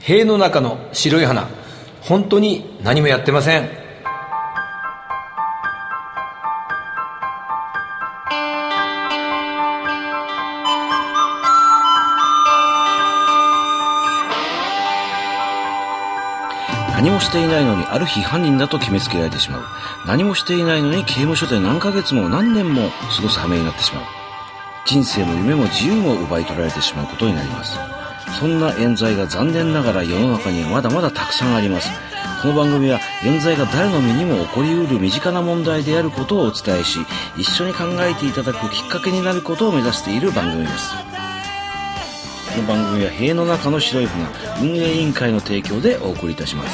塀の中の白い花、本当に何もやってません。 何もしていないのにある日犯人だと決めつけられてしまう。何もしていないのに刑務所で何ヶ月も何年も過ごす羽目になってしまう。人生も夢も自由も奪い取られてしまうことになります。そんな冤罪が残念ながら世の中にはまだまだたくさんあります。この番組は冤罪が誰の身にも起こりうる身近な問題であることをお伝えし、一緒に考えていただくきっかけになることを目指している番組です。この番組は塀の中の白い船運営委員会の提供でお送りいたします。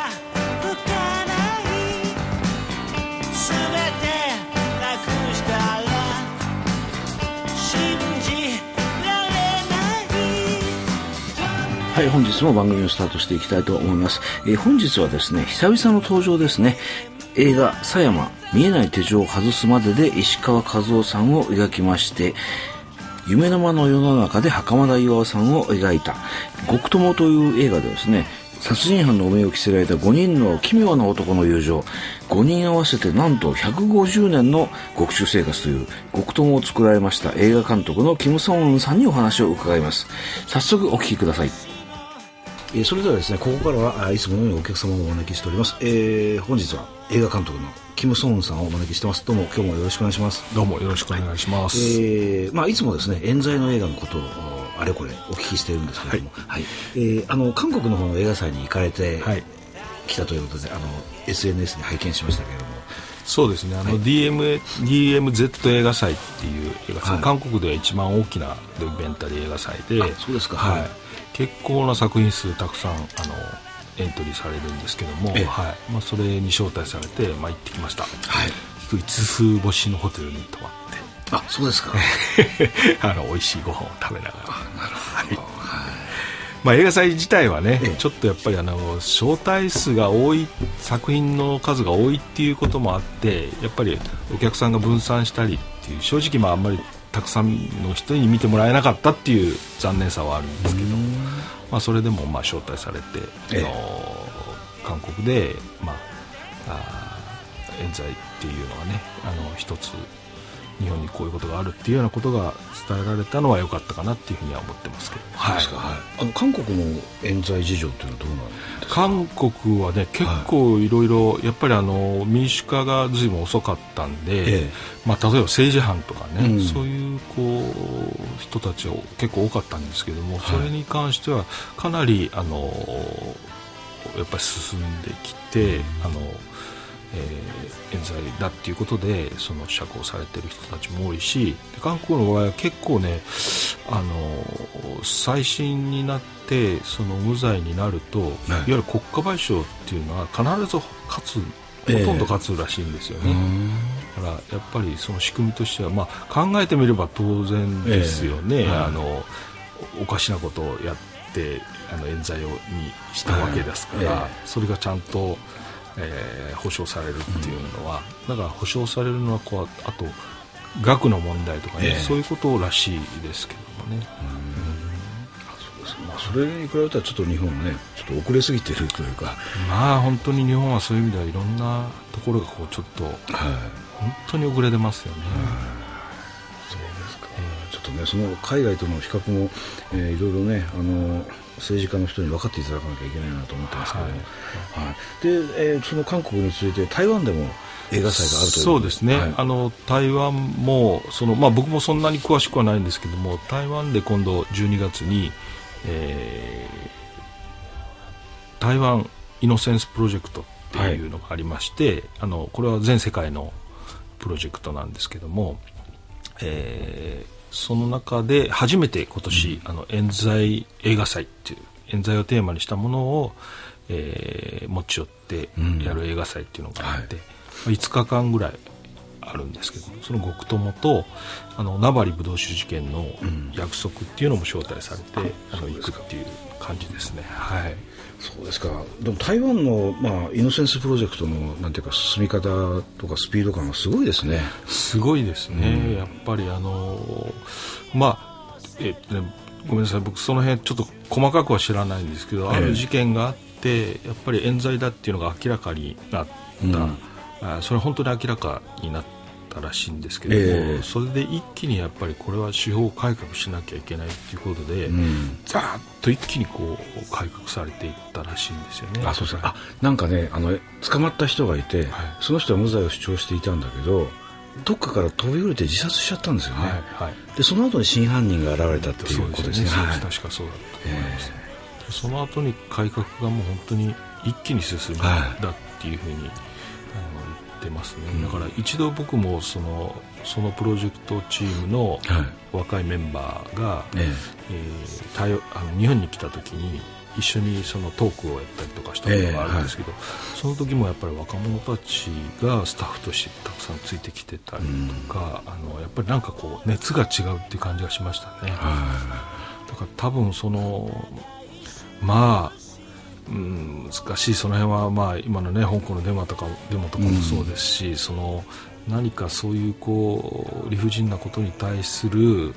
はい、本日も番組をスタートしていきたいと思います。本日はですね、久々の登場ですね。映画狭山見えない手錠を外すまでで石川和夫さんを描きまして、夢の間の世の中で袴田巌さんを描いた極友という映画でですね、殺人犯の汚名を着せられた5人の奇妙な男の友情、5人合わせてなんと150年の獄中生活という極友を作られました映画監督のキム・ソンウンさんにお話を伺います。早速お聞きください。それではですね、ここからはいつものようにお客様をお招きしております。本日は映画監督のキム・ソンウンさんをお招きしてます。どうも今日もよろしくお願いします。 どうもよろしくお願いします。 いつもですね、冤罪の映画のことをあれこれお聞きしているんですけれども、はい、韓国の方の映画祭に行かれてきたということで、SNS で拝見しましたけれども。 そうですね、DMZ 映画祭っていう映画祭、韓国では一番大きなドキュメンタリー映画祭で、 そうですか、 はい、結構な作品数たくさんエントリーされるんですけども、それに招待されて、行ってきました。5つ星のホテルに泊まって。 あ、そうですか。 美味しいご飯を食べながら。なるほど。映画祭自体はね、ちょっとやっぱり招待数が多い、作品の数が多いっていうこともあって、やっぱりお客さんが分散したりっていう、正直あんまりたくさんの人に見てもらえなかったっていう残念さはあるんですけど、それでも招待されて、韓国で冤罪っていうのはね、一つ日本にこういうことがあるっていうようなことが伝えられたのは良かったかなっていうふうには思ってますけど。 韓国の冤罪事情っていうのはどうなんですか？ 韓国はね、結構いろいろやっぱり民主化が随分遅かったんで、例えば政治犯とかね、そういう人たちは結構多かったんですけども、それに関してはかなりやっぱり進んできて、冤罪だっていうことで釈放されてる人たちも多いし、韓国の場合は結構ね、再審になって無罪になると、いわゆる国家賠償っていうのは必ずほとんど勝つらしいんですよね。だからやっぱりその仕組みとしては、考えてみれば当然ですよね。おかしなことをやって冤罪にしたわけですから、それがちゃんと保証されるっていうのは、だから保証されるのはあと額の問題とかね、そういうことらしいですけどもね。 それに比べたらちょっと日本はね、ちょっと遅れすぎてるというか、 本当に日本はそういう意味ではいろんなところがちょっと、本当に遅れてますよね。 そうですか。ちょっとね、その海外との比較も、いろいろね、政治家の人に分かっていただかなきゃいけないなと思ってますけども、で、その韓国について台湾でも映画祭があるという。 そうですね、台湾も僕もそんなに詳しくはないんですけども、台湾で今度12月に、台湾イノセンスプロジェクトっていうのがありまして、これは全世界のプロジェクトなんですけども、その中で初めて今年、冤罪映画祭っていう冤罪をテーマにしたものを、持ち寄ってやる映画祭っていうのがあって、5日間ぐらいあるんですけども、その極友と名張ブドウ酒事件の約束っていうのも招待されて、行くっていう感じですね。 そうですか。でも台湾の、イノセンスプロジェクトのなんていうか進み方とかスピード感がすごいですね。 すごいですね。やっぱりごめんなさい、僕その辺ちょっと細かくは知らないんですけど、ある事件があってやっぱり冤罪だっていうのが明らかになった、それは本当に明らかになったらしいんですけども、それで一気にやっぱりこれは司法改革しなきゃいけないということで、ザーッと一気にこう改革されていったらしいんですよね。 そうですね。なんかね、捕まった人がいて、その人は無罪を主張していたんだけど、どっかから飛び降りて自殺しちゃったんですよね。でその後に真犯人が現れたっていうことですね。 確かそうだったと思います。その後に改革がもう本当に一気に進んだっていうふうに言ってますね。だから一度僕もそのプロジェクトチームの若いメンバーが、日本に来た時に一緒にそのトークをやったりとかしたことがあるんですけど、その時もやっぱり若者たちがスタッフとしてたくさんついてきてたりとか、やっぱりなんかこう熱が違うっていう感じがしましたね。だから多分難しい、その辺は今のね香港のデモとかもそうですし、何かそういうこう理不尽なことに対する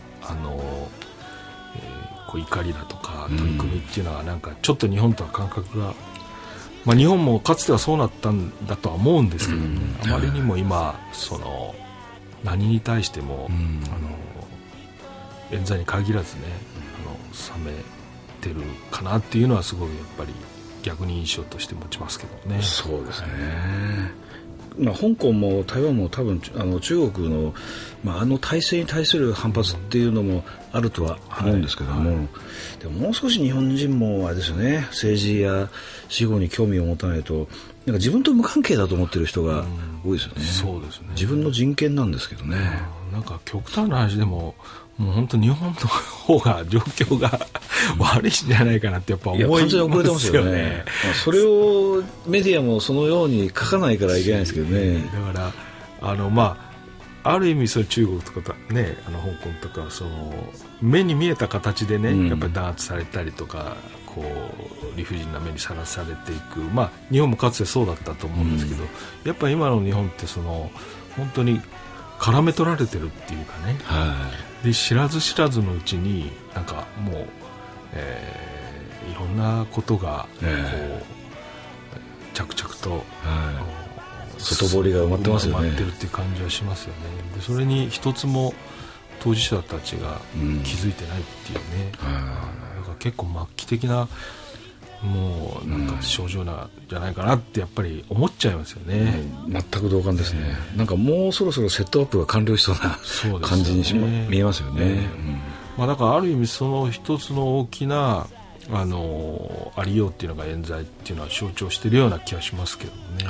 怒りだとか取り組みっていうのはなんかちょっと日本とは感覚が、日本もかつてはそうなったんだとは思うんですけどね、あまりにも今何に対しても、冤罪に限らずね冷めてるかなっていうのはすごいやっぱり逆に印象として持ちますけどね。 そうですね。香港も台湾も多分中国の、体制に対する反発っていうのもあるとは思うんですけども、でももう少し日本人もあれですよね、政治や司法に興味を持たないとなんか自分と無関係だと思ってる人が多いですよね。 そうですね。 自分の人権なんですけどね。 なんか極端な話でもう本当日本の方が状況が悪いんじゃないかなってやっぱ思いますよね。 完全に遅れてますよね。それをメディアもそのように書かないからいけないんですけどね。 だからある意味中国とかね香港とか目に見えた形でね、やっぱり弾圧されたりとか理不尽な目にさらされていく、日本もかつてそうだったと思うんですけど、やっぱり今の日本って本当に絡め取られてるっていうかね、で知らず知らずのうちになんかもう、いろんなことが着々と、 外堀が埋まってますよね。 埋まってるっていう感じはしますよね。でそれに一つも当事者たちが気づいてないっていうね、なんか結構末期的なもうなんか症状なんじゃないかなってやっぱり思っちゃいますよね。 全く同感ですね。なんかもうそろそろセットアップが完了しそうな感じに見えますよね。 だからある意味一つの大きなありようっていうのが冤罪っていうのは象徴しているような気がしますけどね。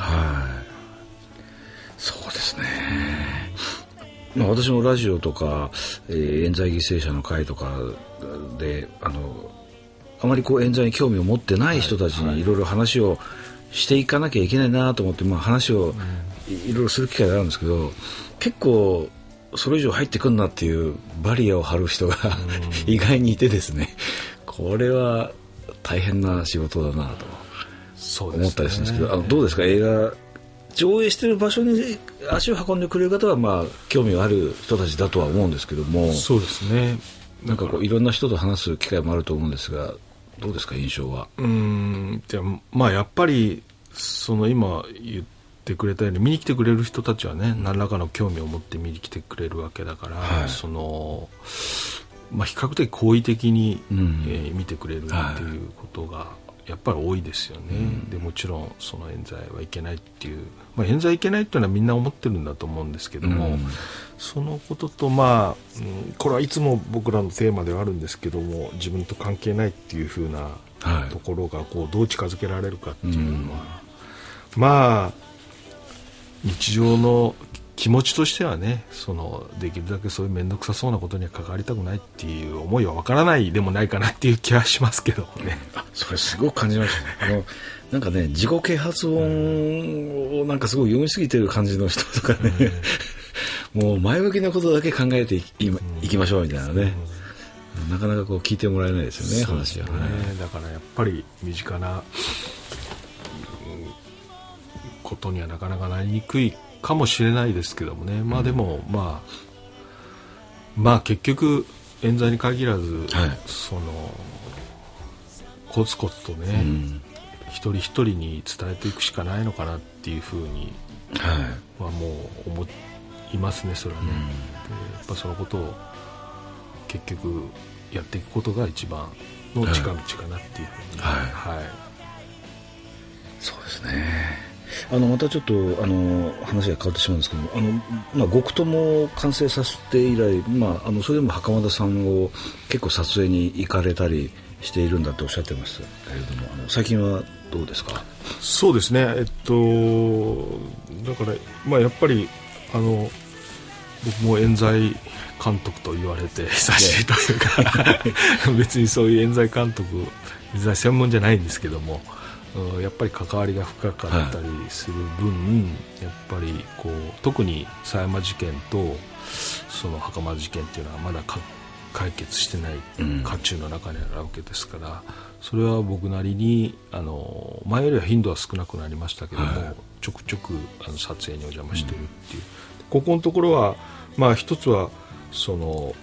そうですね。私もラジオとか、冤罪犠牲者の会とかであまり冤罪に興味を持ってない人たちにいろいろ話をしていかなきゃいけないなと思って、話をいろいろする機会があるんですけど、結構それ以上入ってくんなっていうバリアを張る人が意外にいてですね、これは大変な仕事だなと思ったりするんですけど、どうですか、映画上映している場所に足を運んでくれる方は興味がある人たちだとは思うんですけども。そうですね。なんかいろんな人と話す機会もあると思うんですが、どうですか印象は。 じゃあやっぱり今言ってくれたように見に来てくれる人たちはね、何らかの興味を持って見に来てくれるわけだから、比較的好意的に、見てくれるっていうことがやっぱり多いですよね。でもちろん冤罪はいけないっていう、冤罪いけないっていうのはみんな思ってるんだと思うんですけども、そのこととこれはいつも僕らのテーマではあるんですけども、自分と関係ないっていう風なところがどう近づけられるかっていうのは、日常の気持ちとしてはね、できるだけそういう面倒くさそうなことには関わりたくないっていう思いはわからないでもないかなっていう気はしますけどね。 それすごく感じましたね。なんかね、自己啓発本をなんかすごい読みすぎてる感じの人とかね、もう前向きなことだけ考えていきましょうみたいなね、なかなか聞いてもらえないですよね、話はね。 だからやっぱり身近なことにはなかなかなりにくいかもしれないですけどもね。でも結局冤罪に限らず、そのコツコツとね、一人一人に伝えていくしかないのかなっていうふうにはもう思いますね。それはね、でやっぱそのことを結局やっていくことが一番の近道かなっていうふうに、 そうですね。またちょっと話が変わってしまうんですけども、極友を完成させて以来、それでも袴田さんを結構撮影に行かれたりしているんだとおっしゃってましたけれども、最近はどうですか？ そうですね、だから、やっぱり僕も冤罪監督と言われて久しいというか別にそういう冤罪監督、冤罪専門じゃないんですけども、やっぱり関わりが深かったりする分、やっぱりこう特に狭山事件とその袴田事件っていうのはまだ解決してない渦中の中にあるわけですから、それは僕なりに前よりは頻度は少なくなりましたけども、ちょくちょく撮影にお邪魔してるっていう、ここのところは一つはその、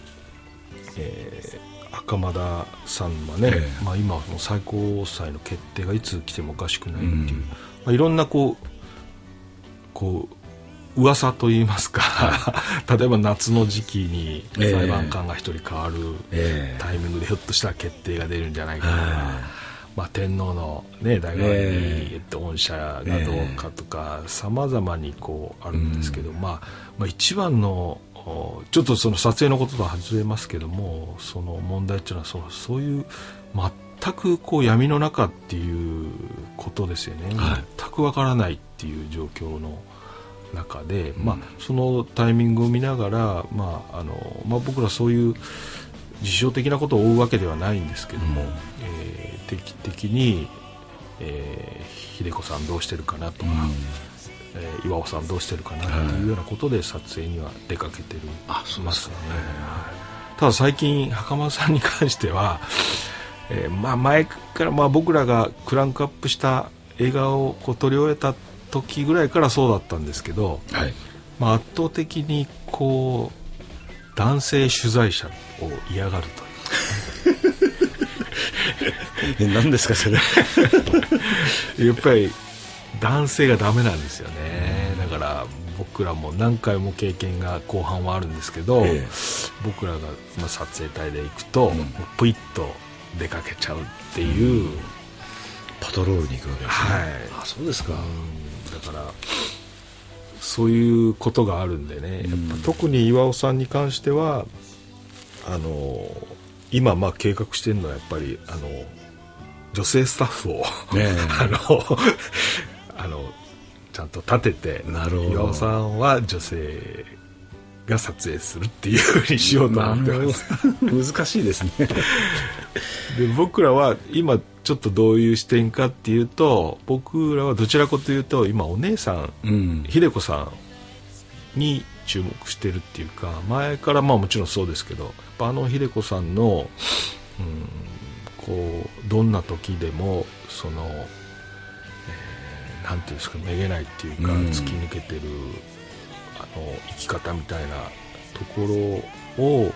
袴田さんはね、今はもう最高裁の決定がいつ来てもおかしくないっていう、いろんなこう噂といいますか例えば夏の時期に裁判官が一人変わるタイミングでひょっとしたら決定が出るんじゃないかとか、天皇の、大学に恩赦がどうかとか様々にこうあるんですけど、一番のちょっとその撮影のこととは外れますけども、その問題っていうのはそういう全くこう闇の中っていうことですよね、全くわからないっていう状況の中で、そのタイミングを見ながら、僕らそういう事象的なことを追うわけではないんですけども、定期的に、秀子さんどうしてるかなとか、岩尾さんどうしてるかなっていうようなことで撮影には出かけてるますね。ただ最近袴田さんに関しては、前から僕らがクランクアップした映画をこう撮り終えた時ぐらいからそうだったんですけど、圧倒的にこう男性取材者を嫌がるという何ですかそれやっぱり男性がダメなんですよね。だから僕らも何回も経験が後半はあるんですけど、僕らが撮影隊で行くと、プイッと出かけちゃうっていう、 パトロールに行くわけですね。そうですか。 だからそういうことがあるんでね、やっぱ特に岩尾さんに関しては今計画してるのはやっぱり女性スタッフをちゃんと立てて、岩尾さんは女性が撮影するっていう風にしようと思ってます。 難しいですねで僕らは今ちょっとどういう視点かっていうと、僕らはどちらかというと今お姉さん、秀子さんに注目してるっていうか、前からもちろんそうですけど、やっぱ秀子さんの、こうどんな時でもその、なんていうんですか、めげないっていうか、突き抜けてる生き方みたいなところを、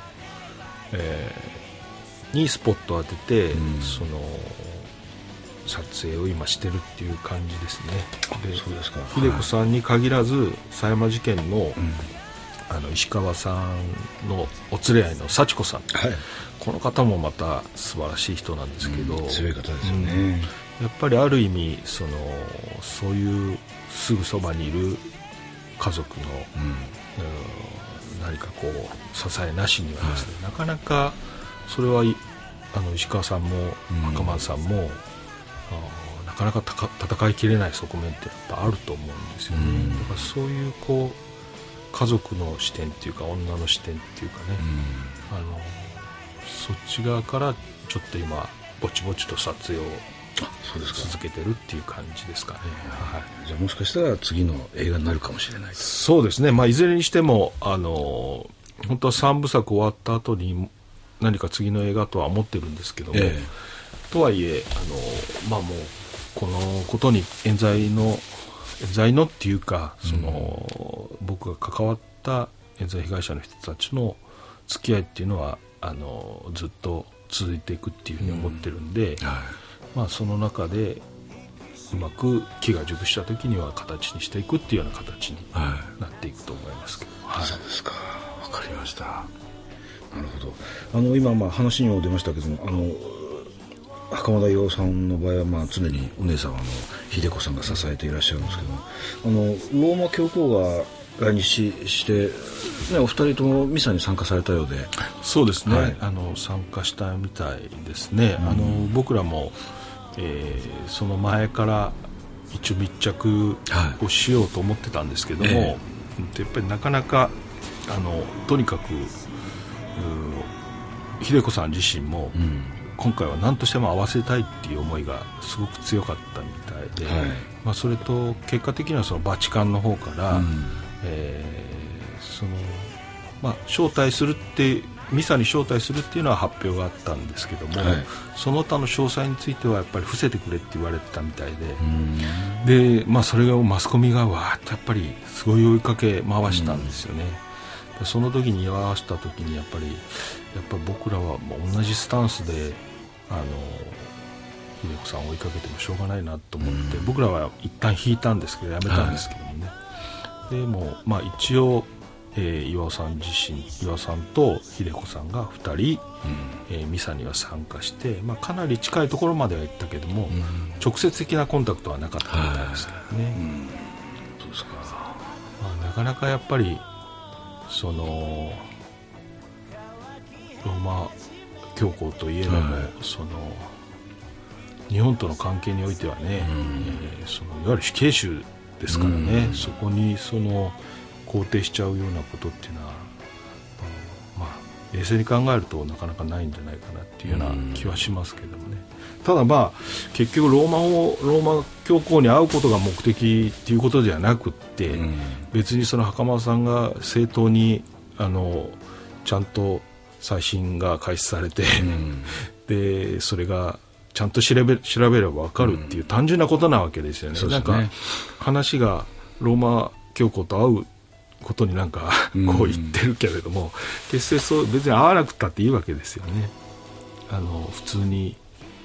にスポットを当てて、その撮影を今してるっていう感じですね。で、 そうですか。 秀子さんに限らず狭山事件の、石川さんのお連れ合いの幸子さん、この方もまた素晴らしい人なんですけど、 強い方ですよね。 やっぱりある意味そういうすぐそばにいる家族の、何かこう支えなしにはですね、なかなかそれは石川さんも袴田さんも、なかなか戦いきれない側面ってやっぱあると思うんですよね。だからそういうこう家族の視点っていうか、女の視点っていうかね、そっち側からちょっと今ぼちぼちと撮影を続けてるっていう感じですかね。 じゃあもしかしたら次の映画になるかもしれないと。 そうですね、いずれにしても本当は3部作終わった後に何か次の映画とは思ってるんですけども、とはいえもうこのことに冤罪のっていうか、僕が関わった冤罪被害者の人たちの付き合いっていうのはずっと続いていくっていうふうに思ってるんで、その中でうまく機が熟した時には形にしていくっていうような形になっていくと思いますけど、 そうですか、わかりました。なるほど。今話にも出ましたけども、袴田巌さんの場合は常にお姉さんは秀子さんが支えていらっしゃるんですけども、ローマ教皇が来日して、お二人ともミサに参加されたようで。 そうですね、参加したみたいですね。僕らも、その前から一応密着をしようと思ってたんですけども、やっぱりなかなかとにかく秀子さん自身も、今回は何としても合わせたいっていう思いがすごく強かったみたいで、それと結果的にはそのバチカンの方から、招待するってミサに招待するっていうのは発表があったんですけども、その他の詳細についてはやっぱり伏せてくれって言われてたみたいで、それをマスコミがわーっとやっぱりすごい追いかけ回したんですよね。その時に居合わせた時にやっぱり僕らはもう同じスタンスで秀子さんを追いかけてもしょうがないなと思って、僕らは一旦引いたんですけどやめたんですけどもね、でも一応巌さんと秀子さんが2人、ミサには参加して、かなり近いところまでは行ったけども、直接的なコンタクトはなかったみたいですけどね。 そうですか。 なかなかやっぱりそのローマ教皇といえども、その日本との関係においてはね、いわゆる死刑囚ですからね、そこに肯定しちゃうようなことっていうのは、冷静に考えるとなかなかないんじゃないかなっていうような気はしますけどもね。ただ結局ローマ教皇に会うことが目的っていうことではなくって、別にその袴田さんが正当にちゃんと再審が開始されて、でそれがちゃんと調べれば分かるっていう単純なことなわけですよね。なんか話がローマ教皇と会うことにこう言ってるけれども、決して別に会わなくったっていいわけですよね。普通に、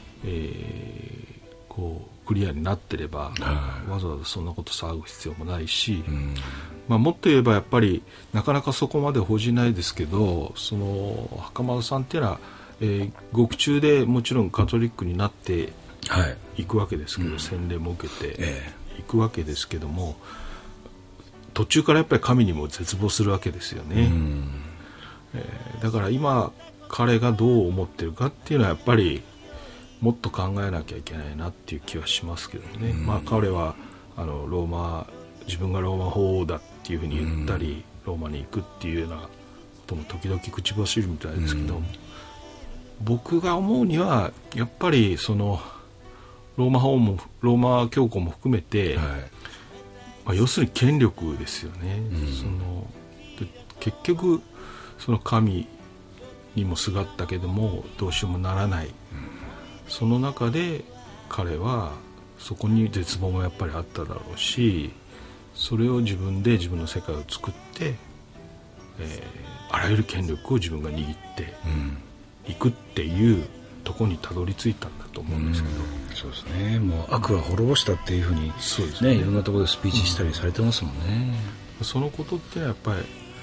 クリアになってれば、わざわざそんなこと騒ぐ必要もないし、もっと言えばやっぱりなかなかそこまで報じないですけど、その袴田さんっていうのは、獄中でもちろんカトリックになっていくわけですけど、洗礼も受けていくわけですけども、途中からやっぱり神にも絶望するわけですよね。だから今彼がどう思ってるかっていうのはやっぱりもっと考えなきゃいけないなっていう気はしますけどね。彼は自分がローマ法王だっていうふうに言ったり、ローマに行くっていうようなことも時々口走るみたいですけど、僕が思うにはやっぱりそのローマ教皇も含めて、要するに権力ですよね。結局その神にもすがったけどもどうしようもならない、その中で彼はそこに絶望もやっぱりあっただろうし、それを自分で自分の世界を作って、あらゆる権力を自分が握っていくっていうところにたどり着いたんだと思うんですけど、 そうですね。もう悪は滅ぼしたっていうふうに、そうですね、いろんなところでスピーチしたりされてますもんね。 そのことってやっぱり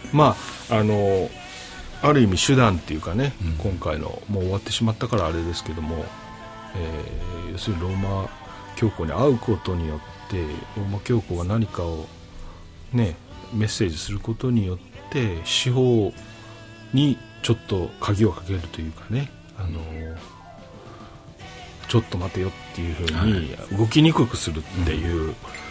ある意味手段っていうかね、今回のもう終わってしまったからあれですけども、要するにローマ教皇に会うことによってローマ教皇が何かをねメッセージすることによって司法にちょっと鍵をかけるというかね、ちょっと待てよっていうふうに動きにくくするっていう、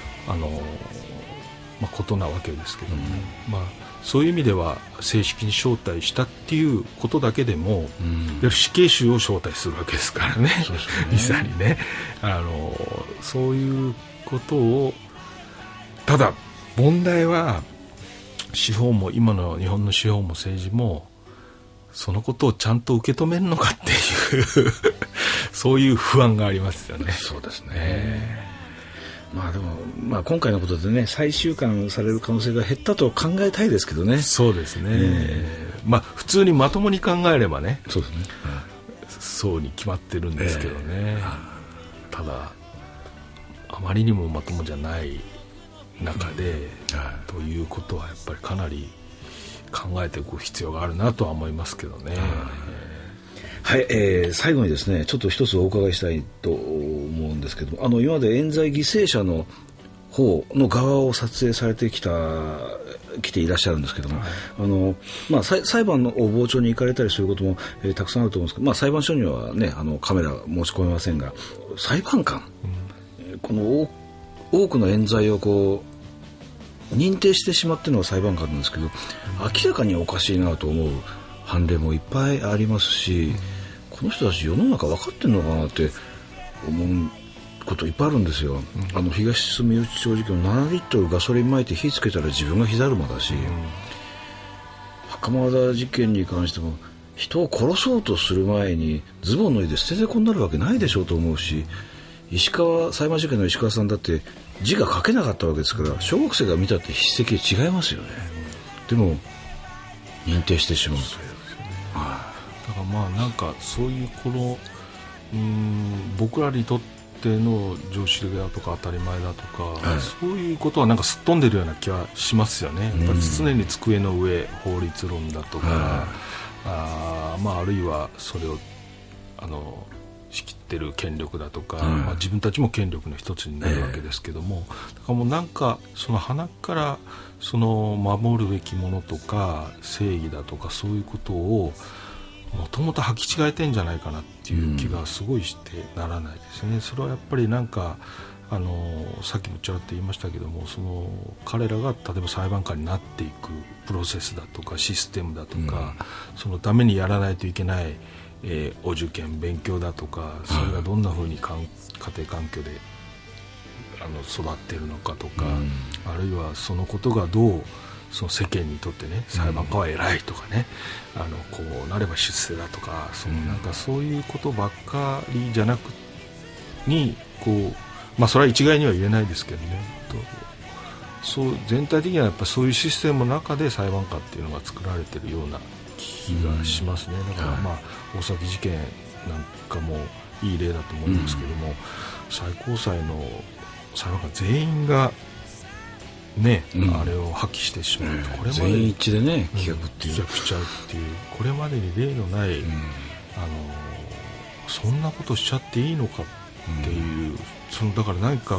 ことなわけですけども、そういう意味では正式に招待したっていうことだけでも、いわゆる死刑囚を招待するわけですからね、ミサにね、そういうことを。ただ問題は司法も今の日本の司法も政治もそのことをちゃんと受け止めるのかっていうそういう不安がありますよね。 そうですね。でも、今回のことでね、再収監される可能性が減ったと考えたいですけどね。 そうですね。 まあ普通にまともに考えればね、 そうですね、 そうに決まってるんですけどね、ただあまりにもまともじゃない中で、ということはやっぱりかなり考えていく必要があるなとは思いますけどね。 はい、最後にですね、ちょっと一つお伺いしたいと思うんですけど、今まで冤罪犠牲者の方の側を撮影されてきていらっしゃるんですけども、裁判の傍聴に行かれたりすることも、たくさんあると思うんですけど、裁判所にはね、カメラ持ち込めませんが、裁判官、この多くの冤罪をこう認定してしまっているのが裁判官なんですけど、明らかにおかしいなと思う判例もいっぱいありますし、この人たち世の中分かってるのかなって思うこといっぱいあるんですよ。東住吉町事件の7リットルガソリン撒いて火つけたら自分が火だるまだし、袴田事件に関しても人を殺そうとする前にズボン脱いで捨ててこになるわけないでしょうと思うし、裁判事件の石川さんだって字が書けなかったわけですから、小学生が見たって筆跡違いますよね。でも認定してしまうという。 だからなんかそういう僕らにとっての常識だとか当たり前だとか、そういうことはなんかすっ飛んでるような気はしますよね。やっぱり常に机の上、法律論だとか、あるいはそれを仕切ってる権力だとか、自分たちも権力の一つになるわけですけども、だからもうなんかその鼻から守るべきものとか正義だとかそういうことをもともと履き違えてんじゃないかなっていう気がすごいしてならないですね。それはやっぱりなんかさっきもちらっと言いましたけども、彼らが例えば裁判官になっていくプロセスだとかシステムだとか、そのためにやらないといけないお受験勉強だとか、それがどんなふうに家庭環境で育っているのかとか、あるいはそのことがどうその世間にとってね、裁判官は偉いとかね、こうなれば出世だとか、なんかそういうことばっかりじゃなくにそれは一概には言えないですけどね、そう全体的にはやっぱそういうシステムの中で裁判官っていうのが作られているような気がしますね。だから大崎事件なんかもいい例だと思いますけども、最高裁の裁判官全員がね、あれを破棄してしまうと、これまで全員一致でね棄却しちゃうっていう、これまでに例のない、そんなことしちゃっていいのかっていう、だから何か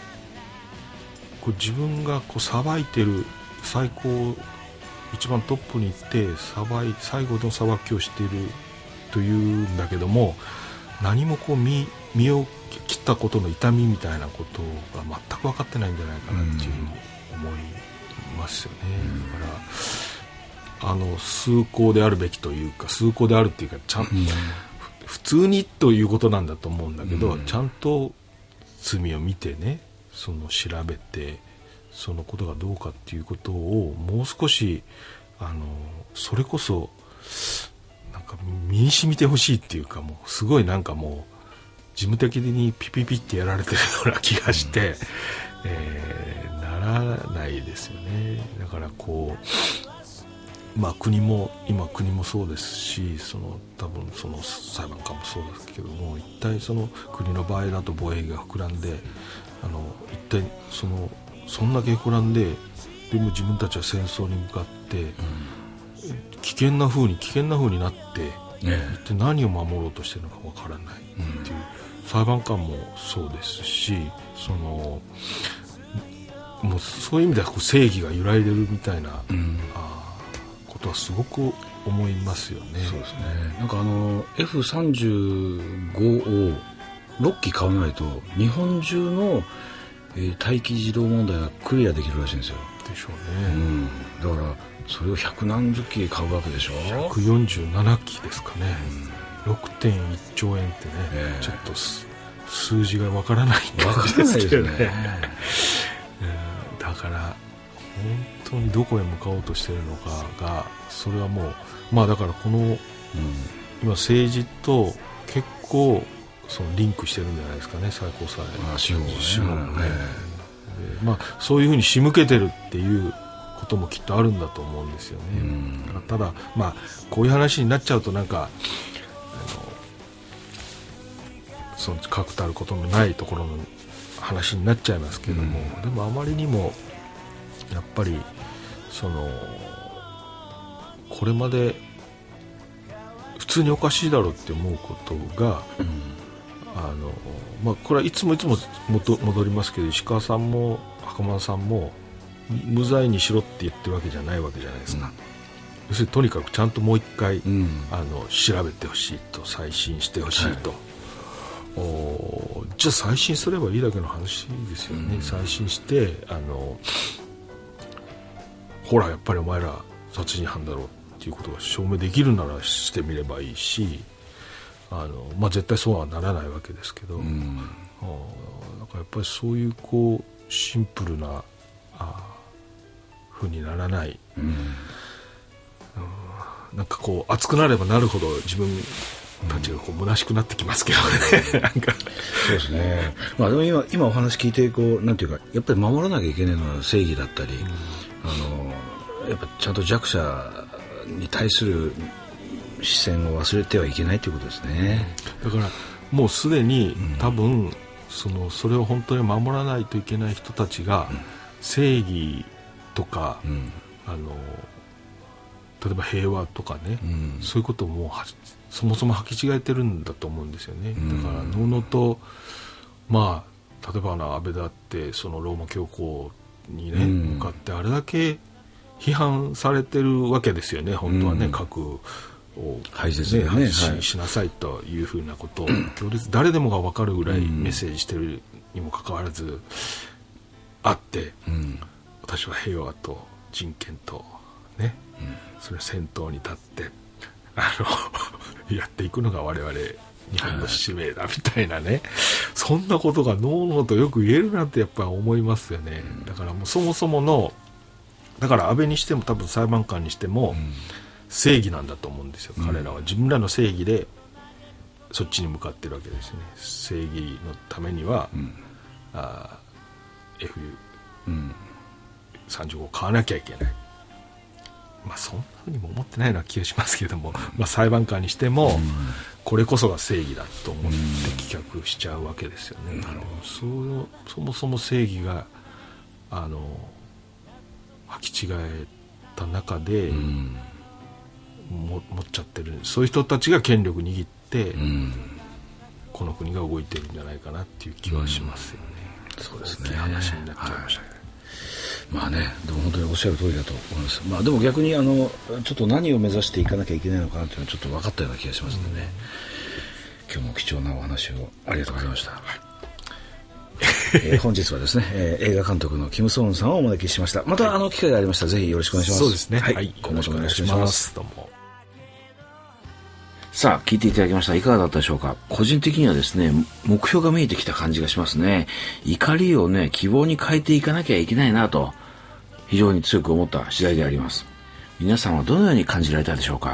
自分が裁いてる最高一番トップに行って最後の裁きをしているというんだけども、何も身を切ったことの痛みみたいなことが全く分かってないんじゃないかなっていうふうに思いますよね。だから崇高であるべきというか、崇高であるっていうか、普通にということなんだと思うんだけど、ちゃんと罪を見てね、調べてそのことがどうかっていうことをもう少しそれこそなんか身に染みてほしいっていうか、もうすごいなんかもう事務的にピピピってやられてるような気がして、ならないですよね。だから国もそうですし、多分裁判官もそうですけども、一体国の場合だと防衛費が膨らんで、一体そんだけ膨らんで、でも自分たちは戦争に向かって、危険な風になって、一体何を守ろうとしてるのかわからないっていう、裁判官もそうですし、もうそういう意味では正義が揺らいでるみたいな、ことはすごく思いますよね。 そうですね。なんかF35 を6機買わないと日本中の、待機児童問題がクリアできるらしいんですよ。 でしょうね。 だからそれを百何十機買うわけでしょ。 147機ですかね。6.1 兆円ってね、ちょっと数字がわからない感じですけどね。だから本当にどこへ向かおうとしているのかが、それはもうだから今政治と結構リンクしてるんじゃないですかね、最高裁司法もね。そういうふうに仕向けてるっていうこともきっとあるんだと思うんですよね。だからただ、こういう話になっちゃうとなんかその確たることのないところの話になっちゃいますけども、でもあまりにもやっぱりこれまで普通におかしいだろうって思うことが、これはいつも戻りますけど、石川さんも袴田さんも無罪にしろって言ってるわけじゃないわけじゃないですか。要するにとにかくちゃんともう一回、調べてほしいと、再審してほしいと、じゃあ再審すればいいだけの話ですよね。再審してほらやっぱりお前ら殺人犯だろうっていうことが証明できるならしてみればいいし、絶対そうはならないわけですけど、なんかやっぱりそういうシンプルな風にならない、なんか熱くなればなるほど自分たちが虚しくなってきますけどね。なんかそうですね。でも今お話聞いてなんていうか、やっぱり守らなきゃいけないのは正義だったり、やっぱちゃんと弱者に対する視線を忘れてはいけないということですね。 だからもうすでに多分それを本当に守らないといけない人たちが正義とか、例えば平和とかね、そういうことをもうそもそも履き違えてるんだと思うんですよね。だからのうのうと例えば安倍だってローマ教皇にね、向かってあれだけ批判されてるわけですよね。本当はね、核を廃絶でね、 しなさいというふうなことを誰でもが分かるぐらいメッセージしてるにもかかわらずあって、私は平和と人権とね、それ先頭に立ってやっていくのが我々日本の使命だみたいなね、そんなことがのうのうとよく言えるなってやっぱり思いますよね。だからもうそもそものだから安倍にしても多分裁判官にしても正義なんだと思うんですよ。彼らは自分らの正義でそっちに向かってるわけですね。正義のためには、F35 を買わなきゃいけない。そんなふうにも思ってないような気がしますけども、裁判官にしてもこれこそが正義だと思って棄却しちゃうわけですよね。そもそも正義が履き違えた中で持っちゃってる、そういう人たちが権力握って、この国が動いてるんじゃないかなっていう気はしますよね。 そうですね。 大きな話になっちゃいましたけど、 でも本当におっしゃる通りだと思います。でも逆にちょっと何を目指していかなきゃいけないのかなというのはちょっと分かったような気がしますので、今日も貴重なお話をありがとうございました。本日はですね、映画監督のキム・ソンさんをお招きしました。また機会がありましたらぜひよろしくお願いします。 そうですね。 今後ともよろしくお願いします。 どうも。 さあ、聞いていただきました。いかがだったでしょうか。個人的にはですね、目標が見えてきた感じがしますね。怒りをね、希望に変えていかなきゃいけないなと、非常に強く思った次第であります。皆さんはどのように感じられたでしょうか。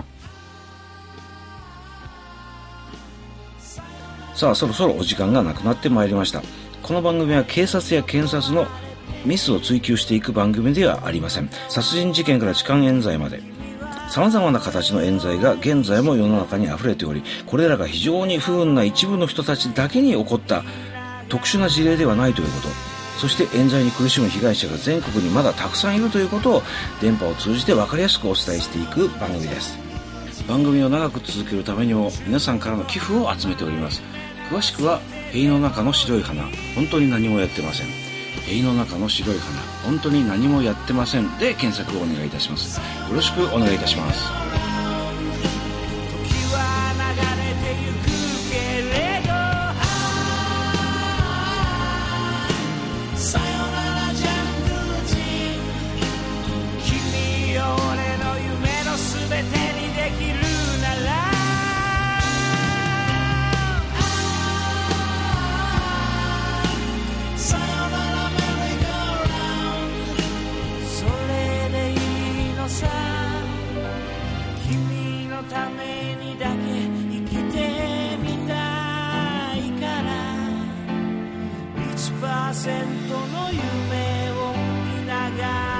さあ、そろそろお時間がなくなってまいりました。この番組は警察や検察のミスを追及していく番組ではありません。殺人事件から痴漢冤罪まで様々な形の冤罪が現在も世の中に溢れており、これらが非常に不運な一部の人たちだけに起こった特殊な事例ではないということ、そして冤罪に苦しむ被害者が全国にまだたくさんいるということを電波を通じて分かりやすくお伝えしていく番組です。番組を長く続けるためにも皆さんからの寄付を集めております。詳しくは塀の中の白い花、本当に何もやってません。塀の中の白い花、本当に何もやってませんで検索をお願いいたします。よろしくお願いいたします。 1% の夢を見ながら